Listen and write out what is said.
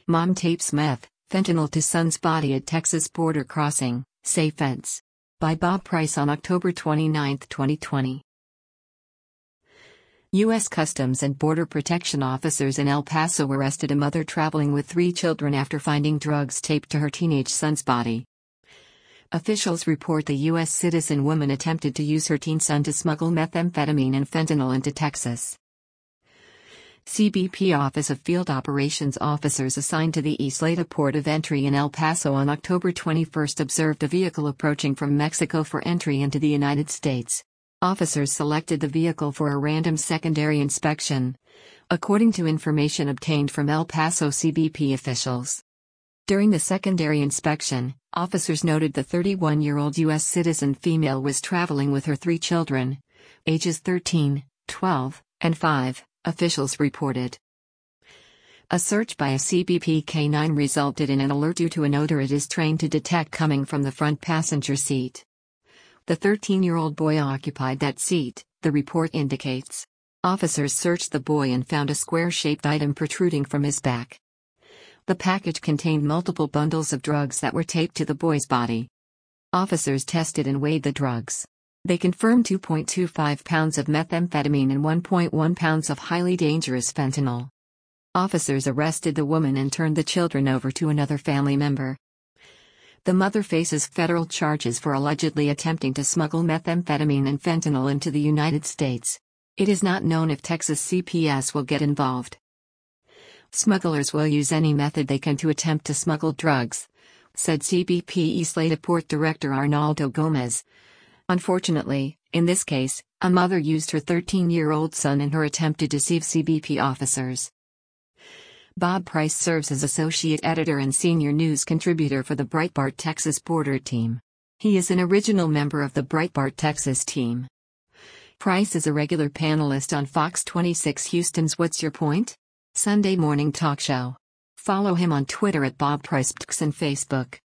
Mom tapes meth, fentanyl to son's body at Texas border crossing, say feds. By Bob Price on October 29, 2020. U.S. Customs and Border Protection officers in El Paso arrested a mother traveling with 3 children after finding drugs taped to her teenage son's body. Officials report the U.S. citizen woman attempted to use her teen son to smuggle methamphetamine and fentanyl into Texas. CBP Office of Field Operations officers assigned to the Isleta port of entry in El Paso on October 21 observed a vehicle approaching from Mexico for entry into the United States. Officers selected the vehicle for a random secondary inspection, according to information obtained from El Paso CBP officials. During the secondary inspection, officers noted the 31-year-old U.S. citizen female was traveling with her 3 children, ages 13, 12, and 5. Officials reported. A search by a CBP K-9 resulted in an alert due to an odor it is trained to detect coming from the front passenger seat. The 13-year-old boy occupied that seat, the report indicates. Officers searched the boy and found a square-shaped item protruding from his back. The package contained multiple bundles of drugs that were taped to the boy's body. Officers tested and weighed the drugs. They confirmed 2.25 pounds of methamphetamine and 1.1 pounds of highly dangerous fentanyl. Officers arrested the woman and turned the children over to another family member. The mother faces federal charges for allegedly attempting to smuggle methamphetamine and fentanyl into the United States. It is not known if Texas CPS will get involved. Smugglers will use any method they can to attempt to smuggle drugs, said CBP Isleta Port Director Arnaldo Gomez. Unfortunately, in this case, a mother used her 13-year-old son in her attempt to deceive CBP officers. Bob Price serves as associate editor and senior news contributor for the Breitbart Texas Border Team. He is an original member of the Breitbart Texas team. Price is a regular panelist on Fox 26 Houston's What's Your Point? Sunday morning talk show. Follow him on Twitter at Bob Price and Facebook.